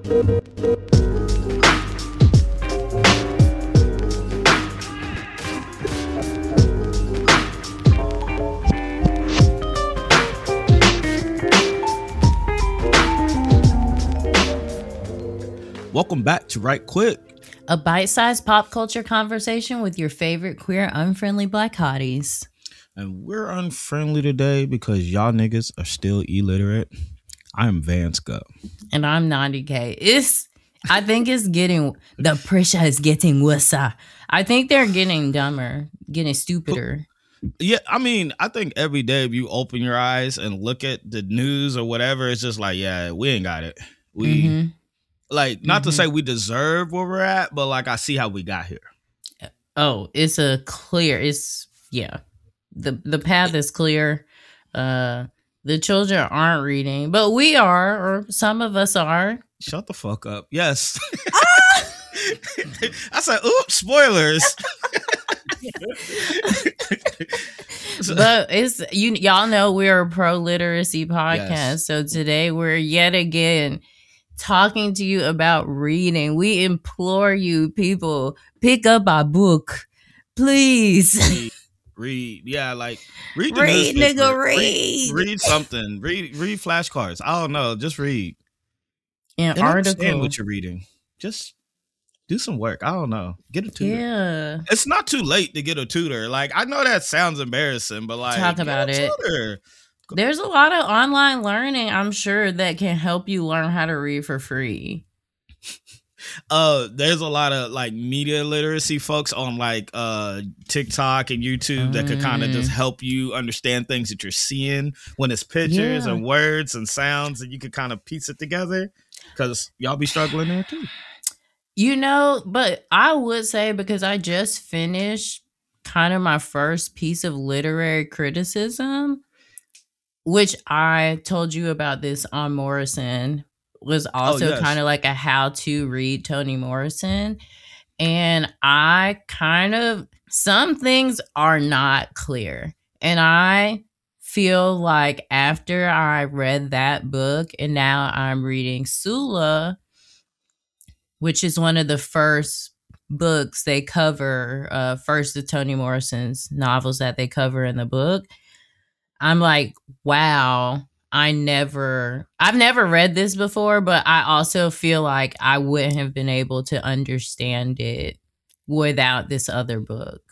Welcome back to Right Quick, a bite-sized pop culture conversation with your favorite queer, unfriendly black hotties. And we're unfriendly today because y'all niggas are still illiterate. I'm Vance Go. And I'm Nandi K. I think the pressure is getting worse. I think they're getting dumber, getting stupider. Yeah, I mean, I think every day if you open your eyes and look at the news or whatever, it's just like, yeah, we ain't got it. Like, not to say we deserve where we're at, but like I see how we got here. Oh, the path is clear. The children aren't reading, but we are, or some of us are. Shut the fuck up. Yes. I said, oops, spoilers. But it's y'all know we're a pro-literacy podcast. Yes. So today we're yet again talking to you about reading. We implore you, people, pick up our book, please. Read. Yeah, like read the read, newspaper. Nigga, read. Read something. Read flashcards. I don't know. Just read. And understand what you're reading. Just do some work. I don't know. Get a tutor. Yeah. It's not too late to get a tutor. Like, I know that sounds embarrassing, but like, talk about it. Tutor. There's a lot of online learning, I'm sure, that can help you learn how to read for free. There's a lot of like media literacy folks on like TikTok and YouTube that could kind of just help you understand things that you're seeing when it's pictures and words and sounds, and you could kind of piece it together, because y'all be struggling there too. You know, but I would say, because I just finished kind of my first piece of literary criticism, which I told you about this on Morrison, was also kind of like a how to read Toni Morrison. And some things are not clear. And I feel like after I read that book, and now I'm reading Sula, which is one of the first books they cover, first of Toni Morrison's novels that they cover in the book. I'm like, wow, I've never read this before, but I also feel like I wouldn't have been able to understand it without this other book.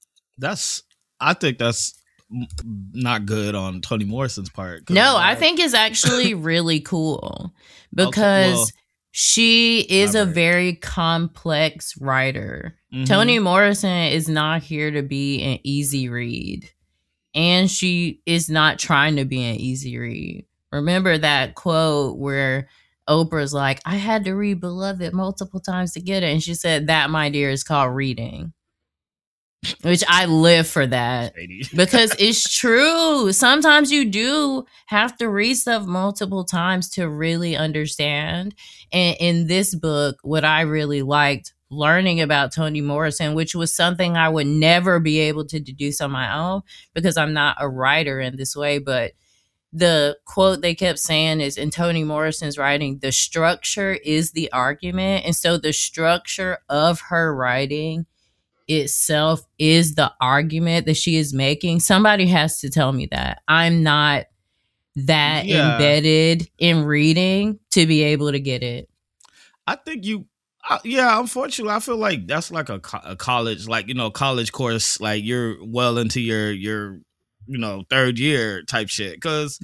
I think that's not good on Toni Morrison's part. No, I think it's actually really cool, because she is a very complex writer. Toni Morrison is not here to be an easy read. And she is not trying to be an easy read. Remember that quote where Oprah's like, I had to read Beloved multiple times to get it. And she said, that, my dear, is called reading. Which I live for that. Because it's true. Sometimes you do have to read stuff multiple times to really understand. And in this book, what I really liked learning about Toni Morrison, which was something I would never be able to deduce on my own because I'm not a writer in this way. But the quote they kept saying is, in Toni Morrison's writing, the structure is the argument. And so the structure of her writing itself is the argument that she is making. Somebody has to tell me that. I'm not that embedded in reading to be able to get it. I think unfortunately, I feel like that's like a college, like, college course, like you're well into your third year type shit. Because,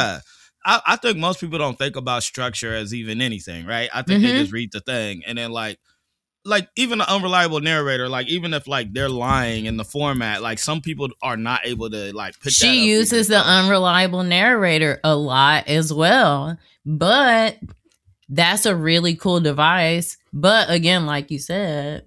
I think most people don't think about structure as even anything, right? I think they just read the thing. And then like even an unreliable narrator, like even if like they're lying in the format, like some people are not able to like pick that up. She uses the unreliable narrator a lot as well. But that's a really cool device. But again, like you said,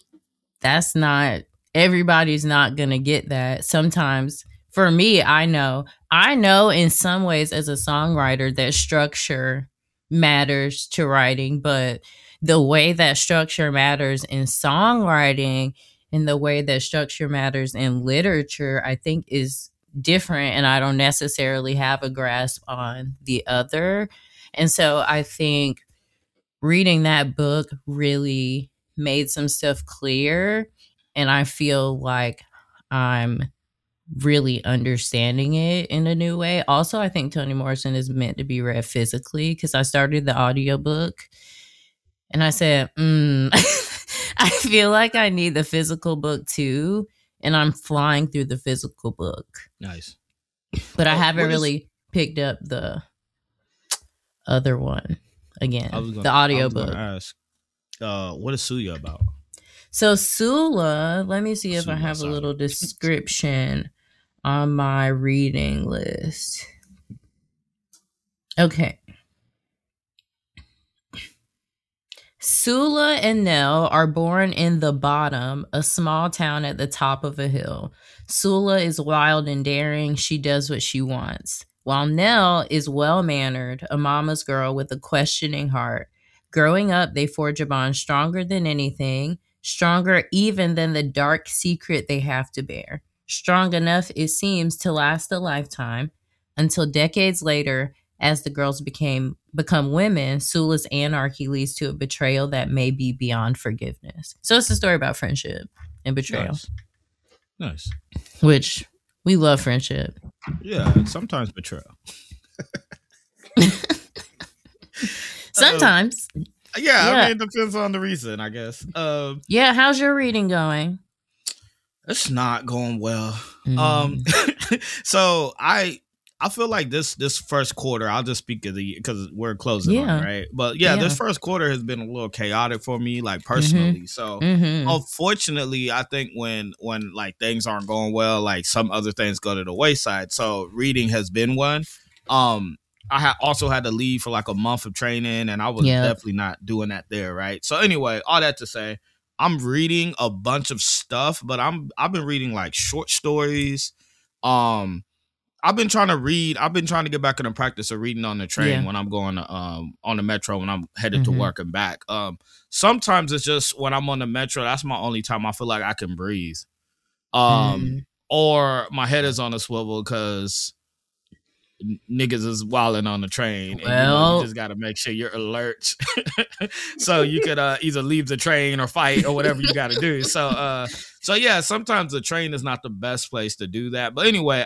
everybody's not going to get that. Sometimes, for me, I know in some ways as a songwriter that structure matters to writing, but the way that structure matters in songwriting and the way that structure matters in literature, I think is different. And I don't necessarily have a grasp on the other. And so I think reading that book really made some stuff clear, and I feel like I'm really understanding it in a new way. Also, I think Toni Morrison is meant to be read physically, because I started the audiobook and I said, I feel like I need the physical book too, and I'm flying through the physical book. Nice. But I haven't really picked up the other one again, the audiobook. Ask, what is Suya about? So Sula, let me see if I have a little description on my reading list. Okay. Sula and Nell are born in The Bottom, a small town at the top of a hill. Sula is wild and daring. She does what she wants. While Nell is well-mannered, a mama's girl with a questioning heart. Growing up, they forge a bond stronger than anything, stronger even than the dark secret they have to bear. Strong enough, it seems, to last a lifetime, until decades later, as the girls become women, Sula's anarchy leads to a betrayal that may be beyond forgiveness. So it's a story about friendship and betrayal. Nice. Which, we love friendship. Yeah, sometimes betrayal. Sometimes. Yeah, I mean, it depends on the reason, I guess. Yeah, how's your reading going? It's not going well. So I feel like this first quarter, I'll just speak of because we're closing on, right? But this first quarter has been a little chaotic for me, like personally. So unfortunately, I think when like things aren't going well, like some other things go to the wayside. So reading has been one. I also had to leave for like a month of training, and I was definitely not doing that there, right? So anyway, all that to say, I'm reading a bunch of stuff, but I've been reading like short stories. I've been trying to get back in the practice of reading on the train when I'm going on the metro when I'm headed to work and back. Sometimes it's just when I'm on the metro, that's my only time I feel like I can breathe. Or my head is on a swivel because niggas is wilding on the train. And you just got to make sure you're alert. So you could either leave the train or fight or whatever you got to do. So yeah, sometimes the train is not the best place to do that. But anyway,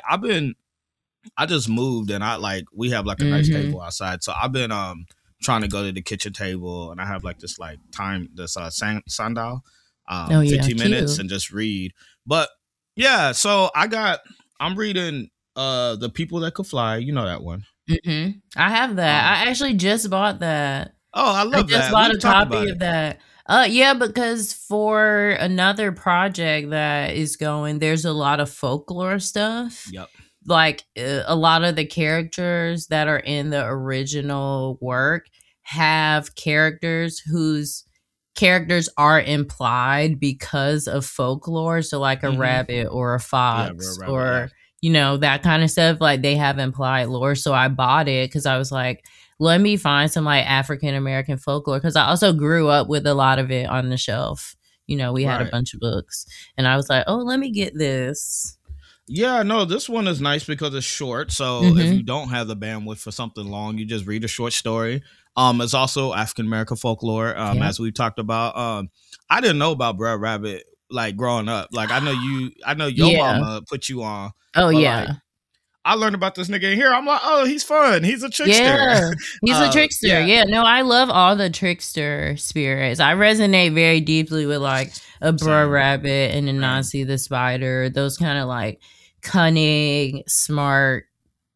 I just moved and we have like a nice table outside. So I've been trying to go to the kitchen table, and I have like this like time, this sundial, 15 minutes and just read. But yeah, so I'm reading The People That Could Fly. You know that one. I have that. I actually just bought that. Oh, I love that. I just bought a copy of that. Yeah, because for another project that is going, there's a lot of folklore stuff. Yep. Like a lot of the characters that are in the original work have characters whose characters are implied because of folklore. So like a rabbit or a fox or, that kind of stuff. Like they have implied lore. So I bought it because I was like, let me find some like African American folklore. Because I also grew up with a lot of it on the shelf. We had a bunch of books. And I was like, oh, let me get this. Yeah, no, this one is nice because it's short. So if you don't have the bandwidth for something long, you just read a short story. It's also African American folklore, as we talked about. I didn't know about Brer Rabbit like growing up. Like I know your mama put you on. Oh yeah. Like, I learned about this nigga in here. I'm like, oh, he's fun. He's a trickster. Yeah, he's a trickster. Yeah, no, I love all the trickster spirits. I resonate very deeply with like a Brer Rabbit and Anansi the Spider. Those kind of like cunning, smart,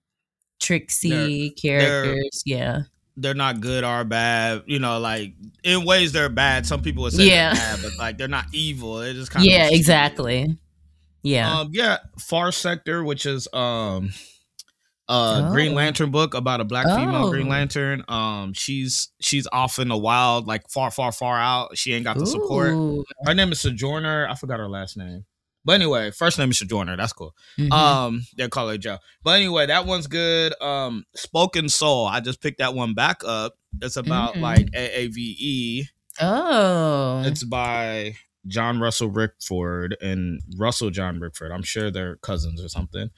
tricksy characters. They're not good or bad. Like in ways they're bad. Some people would say they're bad, but like they're not evil. They're just kind of exactly. Yeah. Far Sector, which is Green Lantern book about a black female Green Lantern. She's off in the wild, like far out. She ain't got the support. Her name is Sojourner. I forgot her last name. But anyway, first name is Sojourner. That's cool. They call her Joe. But anyway, that one's good. Spoken Soul. I just picked that one back up. It's about like AAVE. Oh. It's by John Russell Rickford and Russell John Rickford. I'm sure they're cousins or something.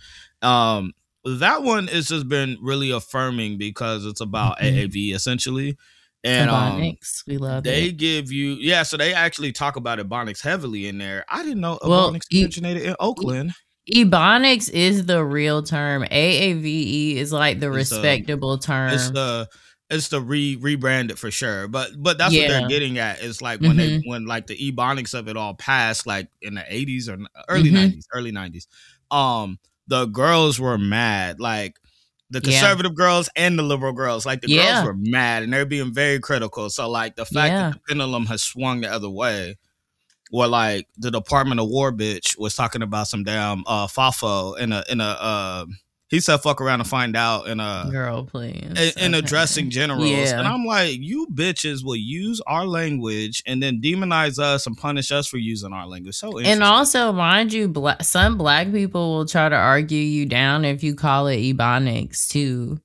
That one has just been really affirming because it's about AAV essentially. And Ebonics, we love they it. give you so they actually talk about Ebonics heavily in there. I didn't know Ebonics originated in Oakland. Ebonics is the real term. AAVE is like the respectable term. It's the rebranded for sure. But that's what they're getting at. Is like when like the Ebonics of it all passed, like in the 80s or early 90s. The girls were mad. Like the conservative girls and the liberal girls, like the girls were mad and they're being very critical. So like the fact that the pendulum has swung the other way, or like the Department of War bitch was talking about some damn FAFO in a he said fuck around and find out in a girl, please, in addressing generals. And I'm like, you bitches will use our language and then demonize us and punish us for using our language. So interesting. And also, mind you, some black people will try to argue you down if you call it Ebonics too.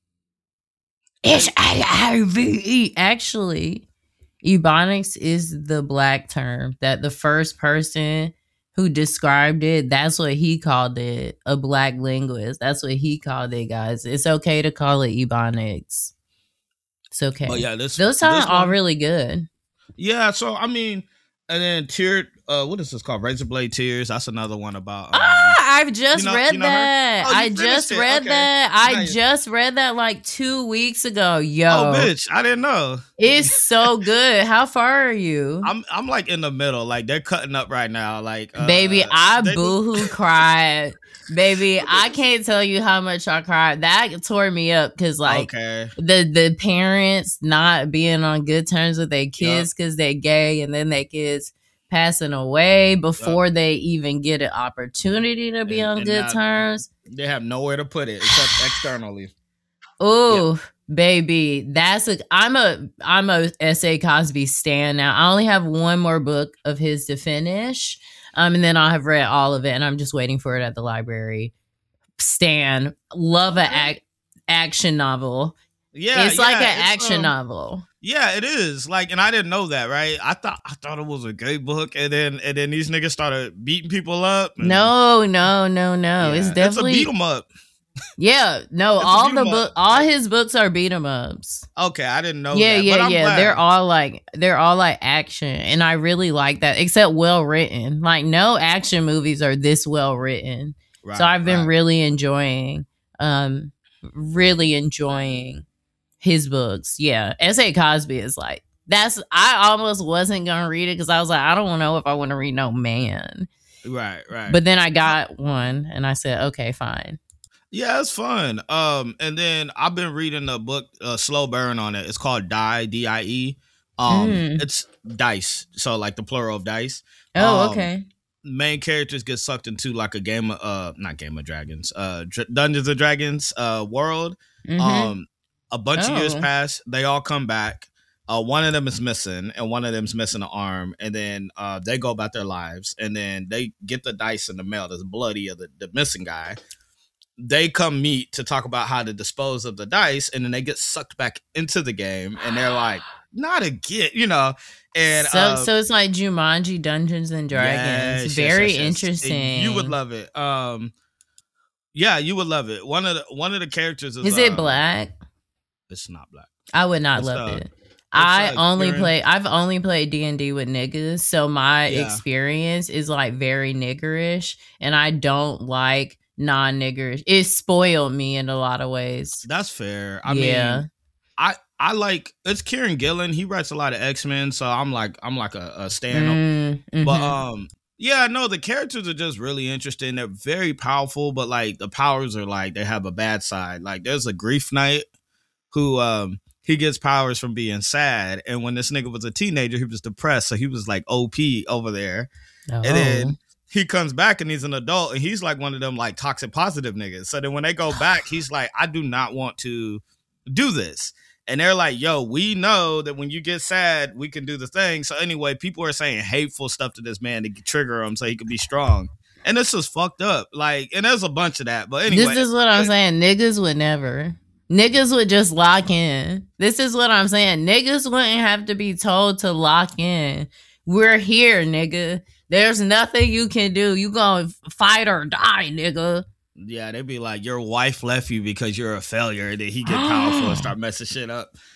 It's AIVE. Actually, Ebonics is the black term that the first person who described it, that's what he called it. A black linguist. That's what he called it, guys. It's okay to call it Ebonics. It's okay. But yeah, those sound all really good. Yeah, so I mean, and then Tiered, what is this called? Razor Blade Tears. That's another one about. I've just read that. I just read that. I just read that like 2 weeks ago. Yo, oh bitch, I didn't know. It's so good. How far are you? I'm like in the middle. Like they're cutting up right now. Like baby, I boohoo cried. Baby, I can't tell you how much I cried. That tore me up because like the parents not being on good terms with their kids because they're gay, and then their kids passing away before they even get an opportunity to be on good terms. They have nowhere to put it except externally. Oh, baby, I'm a S.A. Cosby stan now. I only have one more book of his to finish. And then I'll have read all of it, and I'm just waiting for it at the library. Stan, love an action novel. Yeah, it's like an action novel. Yeah, it is. Like, and I didn't know that, right? I thought it was a gay book, and then these niggas started beating people up. No. Yeah, it's definitely it's a beat 'em up. Yeah, no, all his books are beat 'em ups. Okay, I didn't know that. Yeah. They're all like action, and I really like that. Except well written. Like no action movies are this well written. Right, so I've been really enjoying his books. Yeah, S.A. Cosby is like I almost wasn't gonna read it because I was like, I don't know if I want to read no man. Right. But then I got one, and I said, okay, fine. Yeah, it's fun. And then I've been reading a book, Slow Burn on it. It's called Die, D-I-E. It's dice, so like the plural of dice. Oh, okay. Main characters get sucked into like a game of not Game of Dragons, Dungeons and Dragons world. A bunch of years pass. They all come back. One of them is missing, and one of them's missing an arm. And then they go about their lives, and then they get the dice in the mail that's bloody of the missing guy. They come meet to talk about how to dispose of the dice, and then they get sucked back into the game, and they're like, not again, you know. And so it's like Jumanji Dungeons and Dragons. Very interesting. And you would love it. Yeah, you would love it. One of the characters is it black? It's not black. I would not love it. I've only played D&D with niggas, so my experience is like very niggerish, and I don't like non-niggerish. It spoiled me in a lot of ways. That's fair. I mean, I like, it's Kieran Gillen. He writes a lot of X-Men, so I'm like a stand-up. But yeah, no, the characters are just really interesting. They're very powerful, but like the powers are like they have a bad side. Like there's a Grief Knight who he gets powers from being sad, and when this nigga was a teenager, he was depressed, so he was like OP over there. And then he comes back and he's an adult, and he's like one of them like toxic positive niggas. So then when they go back, he's like, I do not want to do this. And they're like, yo, we know that when you get sad, we can do the thing. So anyway, people are saying hateful stuff to this man to trigger him so he could be strong. And this is fucked up. Like, and there's a bunch of that. But anyway. This is what I'm saying. Niggas would never. Niggas would just lock in. This is what I'm saying. Niggas wouldn't have to be told to lock in. We're here, nigga. There's nothing you can do. You gonna fight or die, nigga. Yeah, they'd be like, your wife left you because you're a failure. And then he get powerful and start messing shit up.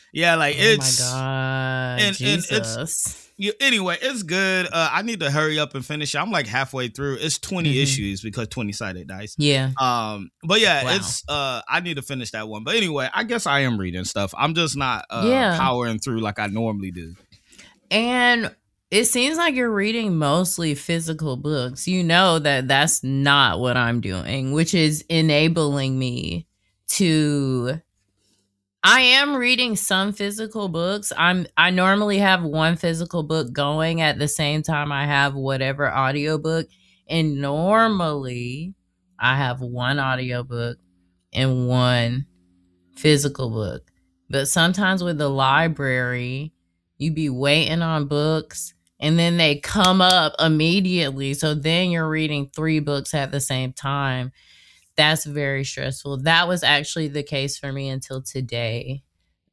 Yeah, like it's. Oh my God, and Jesus. it's. Anyway, it's good. I need to hurry up and finish it. I'm like halfway through. It's 20 issues because 20-sided dice. Yeah. But yeah, it's I need to finish that one. But anyway, I guess I am reading stuff. I'm just not powering through like I normally do. And it seems like you're reading mostly physical books. You know that that's not what I'm doing, which is enabling me to. I am reading some physical books. I normally have one physical book going at the same time I have whatever audiobook. And normally I have one audiobook and one physical book. But sometimes with the library, you be waiting on books and then they come up immediately. So then you're reading 3 books at the same time. That's very stressful. That was actually the case for me until today,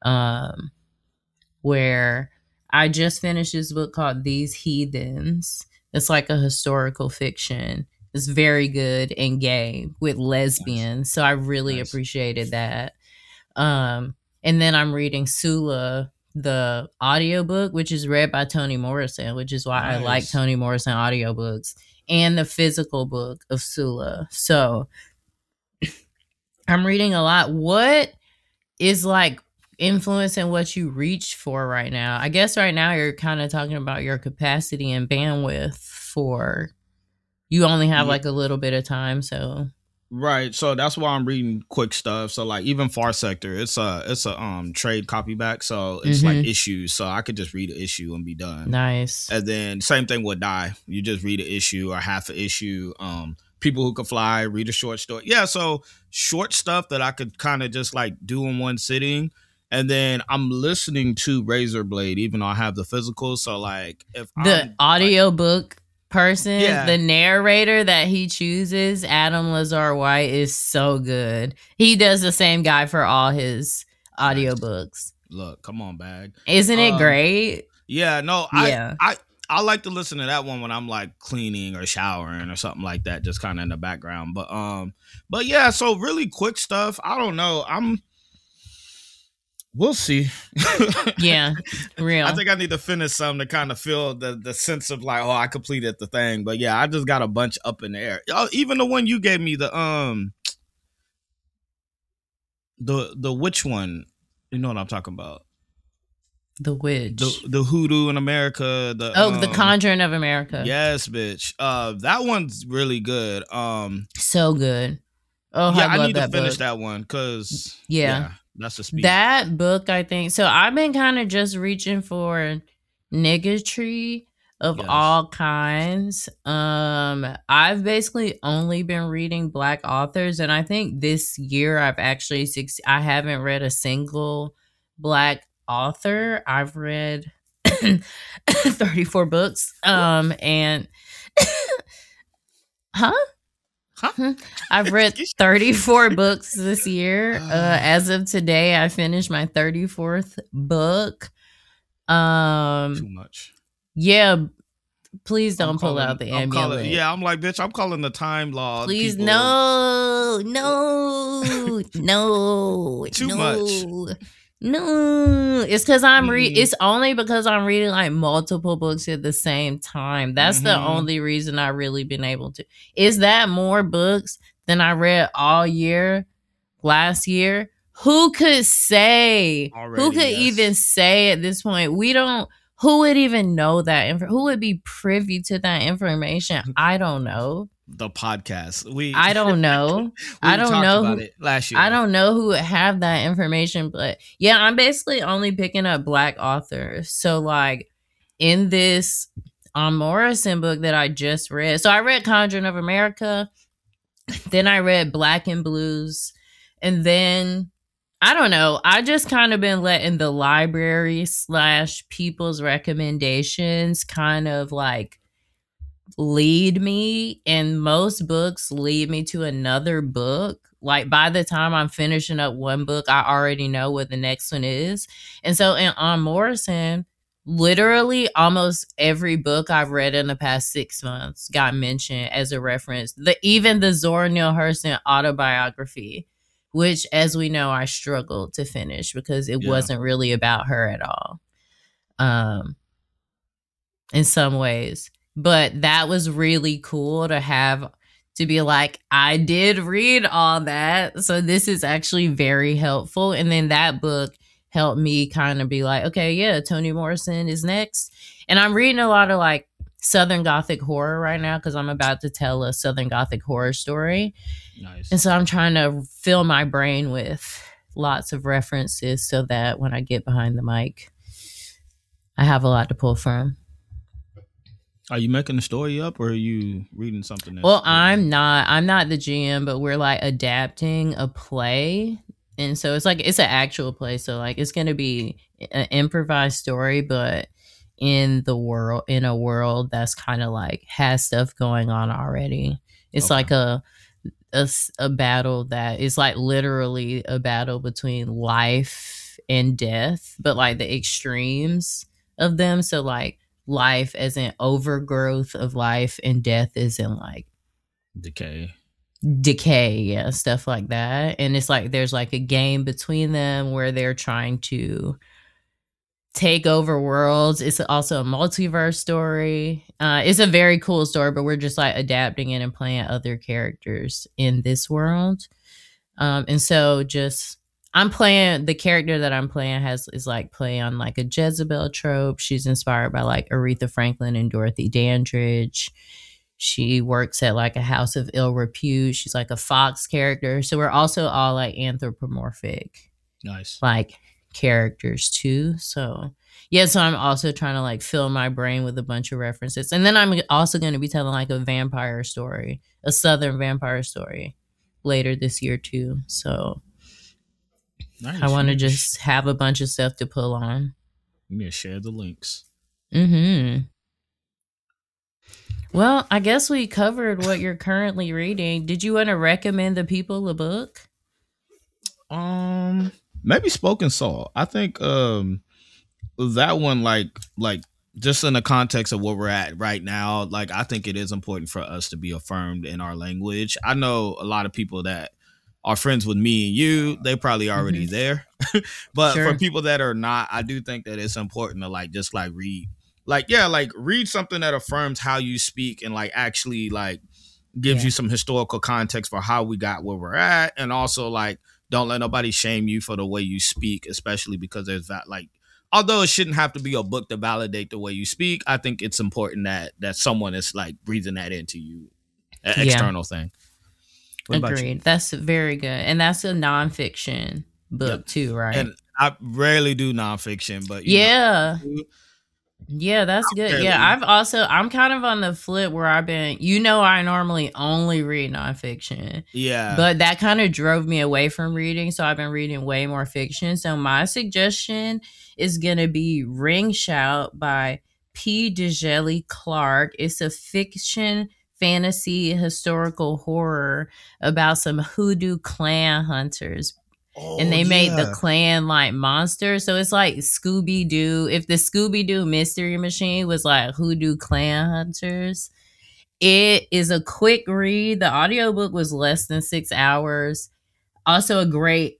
where I just finished this book called These Heathens. It's like a historical fiction. It's very good and gay with lesbians. Nice. So I really appreciated that. And then I'm reading Sula, the audiobook, which is read by Toni Morrison, which is why I like Toni Morrison audiobooks, and the physical book of Sula. So I'm reading a lot. What is like influencing what you reach for right now? I guess right now you're kind of talking about your capacity and bandwidth for you only have like a little bit of time. So right. So that's why I'm reading quick stuff. So like even Far Sector, it's a trade copyback. So it's like issues. So I could just read an issue and be done. Nice. And then same thing with Die. You just read an issue or half an issue. People Who Can Fly, read a short story. Yeah, so short stuff that I could kind of just like do in one sitting. And then I'm listening to Razor Blade, even though I have the physical. So like if the audiobook person, the narrator that he chooses, Adam Lazar White, is so good. He does the same guy for all his audiobooks. Look, come on, bag. Isn't it great? Yeah, no, I like to listen to that one when I'm like cleaning or showering or something like that, just kind of in the background. But yeah, so really quick stuff. I don't know. We'll see. Yeah, real. I think I need to finish some to kind of feel the sense of like, oh, I completed the thing. But yeah, I just got a bunch up in the air. Even the one you gave me, the witch one. You know what I'm talking about? The witch. The hoodoo in America. The Conjuring of America. Yes, bitch. That one's really good. So good. Oh, yeah, I need to finish book. That one because that's a speed. That book, I think. So I've been kind of just reaching for niggatry of all kinds. I've basically only been reading Black authors, and I think this year I've actually I haven't read a single Black author. I've read 34 books. And I've read 34 books this year. As of today, I finished my 34th book. Too much. Yeah. Please don't pull out the amulet. I'm like, bitch, I'm calling the time law. Please, people. no. Too much. No, it's because it's only because I'm reading like multiple books at the same time. That's the only reason I really been able to. Is that more books than I read all year last year? Who could say? Who could even say at this point? Who would even know that? Who would be privy to that information? I don't know. The podcast. I don't know. I don't know about it last year. I don't know who would have that information, but yeah, I'm basically only picking up Black authors. So like in this Morrison book that I just read, so I read Conjuring of America, then I read Black and Blues, and then I don't know. I just kind of been letting the library / people's recommendations kind of like lead me, and most books lead me to another book. Like by the time I'm finishing up one book, I already know what the next one is. And so on Morrison, literally almost every book I've read in the past 6 months got mentioned as a reference. Even the Zora Neale Hurston autobiography which, as we know, I struggled to finish because it wasn't really about her at all. In some ways. But that was really cool to be like, I did read all that. So this is actually very helpful. And then that book helped me kind of be like, okay, yeah, Toni Morrison is next. And I'm reading a lot of like Southern Gothic horror right now because I'm about to tell a Southern Gothic horror story. Nice. And so I'm trying to fill my brain with lots of references so that when I get behind the mic, I have a lot to pull from. Are you making the story up or are you reading something else? Well, I'm not the GM, but we're like adapting a play. And so it's an actual play. So like it's going to be an improvised story, but in a world that's kind of like has stuff going on already. It's like a battle that is like literally a battle between life and death, but like the extremes of them. So like life as in overgrowth of life and death as in like decay, yeah, stuff like that. And it's like there's like a game between them where they're trying to take over worlds. It's also a multiverse story. It's a very cool story, but we're just like adapting it and playing other characters in this world. And so just I'm playing the character that I'm playing is like play on like a Jezebel trope. She's inspired by like Aretha Franklin and Dorothy Dandridge. She works at like a house of ill repute. She's like a fox character. So we're also all like anthropomorphic, nice, like characters too. So yeah, so I'm also trying to like fill my brain with a bunch of references. And then I'm also going to be telling like a vampire story, a Southern vampire story later this year too. So nice. I want to just have a bunch of stuff to pull on. You need to share the links. Well, I guess we covered what you're currently reading. Did you want to recommend the people a book? Maybe Spoken Soul. I think that one like just in the context of where we're at right now, like I think it is important for us to be affirmed in our language. I know a lot of people that are friends with me and you, they probably already there. But for people that are not, I do think that it's important to like just like read. Read something that affirms how you speak and like actually like gives you some historical context for how we got where we're at. And also like don't let nobody shame you for the way you speak, especially because there's that like, although it shouldn't have to be a book to validate the way you speak, I think it's important that someone is like breathing that into you, an external thing. Agreed. That's very good. And that's a nonfiction book too, right? And I rarely do nonfiction, but yeah, that's good. Yeah, I'm kind of on the flip where I normally only read nonfiction. Yeah. But that kind of drove me away from reading. So I've been reading way more fiction. So my suggestion is going to be Ring Shout by P. Djèlí Clark. It's a fiction fantasy historical horror about some hoodoo clan hunters. And they made the clan like monster. So it's like Scooby-Doo. If the Scooby-Doo Mystery Machine was like Hoodoo Clan Hunters, it is a quick read. The audiobook was less than 6 hours. Also a great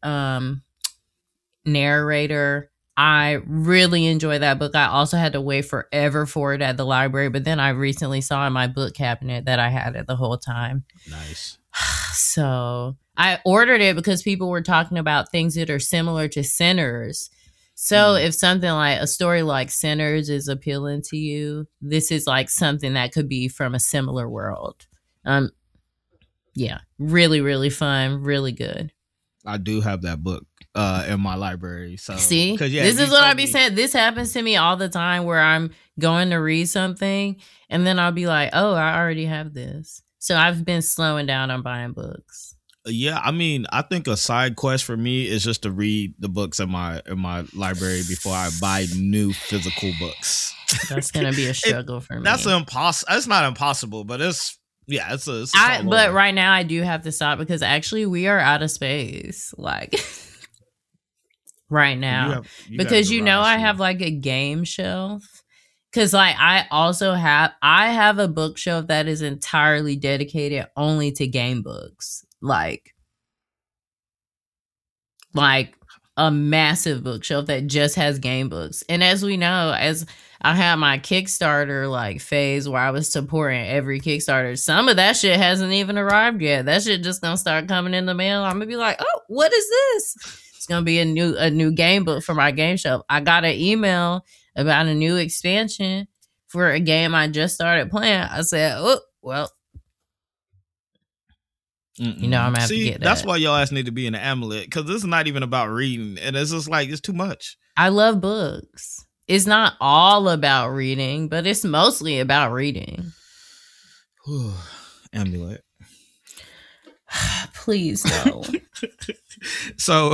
narrator. I really enjoy that book. I also had to wait forever for it at the library, but then I recently saw in my book cabinet that I had it the whole time. Nice. So I ordered it because people were talking about things that are similar to Sinners. So if something like a story like Sinners is appealing to you, this is like something that could be from a similar world. Yeah, really, really fun, really good. I do have that book in my library. So see, this is what I be saying. This happens to me all the time where I'm going to read something and then I'll be like, oh, I already have this. So I've been slowing down on buying books. Yeah, I mean, I think a side quest for me is just to read the books in my library before I buy new physical books. That's gonna be a struggle for me. That's impossible. It's not impossible, but it's but right now I do have to stop because actually we are out of space. Like right now, because I have like a game shelf. Because like I have a bookshelf that is entirely dedicated only to game books. Like like a massive bookshelf that just has game books. And as we know, as I had my Kickstarter like phase where I was supporting every Kickstarter, some of that shit hasn't even arrived yet. That shit just gonna start coming in the mail. I'm gonna be like, oh, what is this? It's gonna be a new game book for my game shelf. I got an email about a new expansion for a game I just started playing. I said, oh, well, you know, I'm gonna have to get that. That's why y'all ass need to be in the Amulet, because this is not even about reading, and it's just like it's too much. I love books. It's not all about reading, but it's mostly about reading. Amulet. Please no. So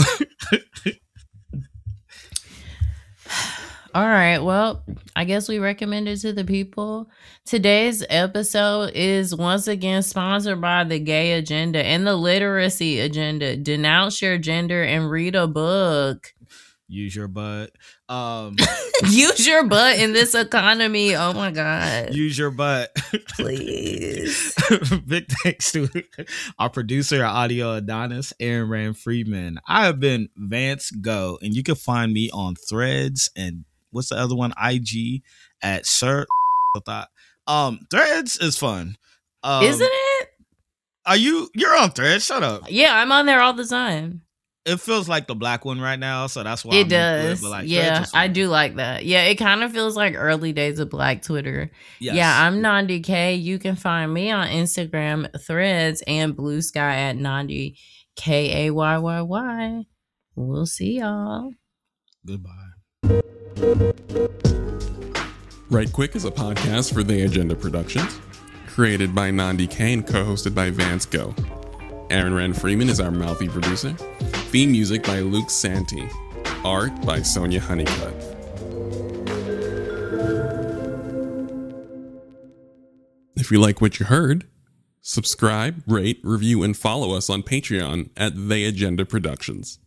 all right, well, I guess we recommend it to the people. Today's episode is once again sponsored by the Gay Agenda and the Literacy Agenda. Denounce your gender and read a book. Use your butt. Use your butt in this economy. Oh my God. Use your butt. Please. Big thanks to our producer, audio Adonis, Aaron Rand Freeman. I have been Vance Go, and you can find me on Threads and what's the other one? IG at Sir. Threads is fun. Isn't it? You're on Threads? Shut up. Yeah, I'm on there all the time. It feels like the black one right now, so that's why it does. But like, yeah, I do like that. Yeah, it kind of feels like early days of Black Twitter. Yes. Yeah, I'm Nandi K. You can find me on Instagram, Threads, and Blue Sky at Nandi KAYYY. We'll see y'all. Goodbye. Right Quick is a podcast for The Agenda Productions, created by Nandi K and co-hosted by Vance Go. Aaron Rand Freeman is our mouthy producer. Theme music by Luke Santee. Art by Sonia Honeycutt. If you like what you heard, subscribe, rate, review, and follow us on Patreon at The Agenda Productions.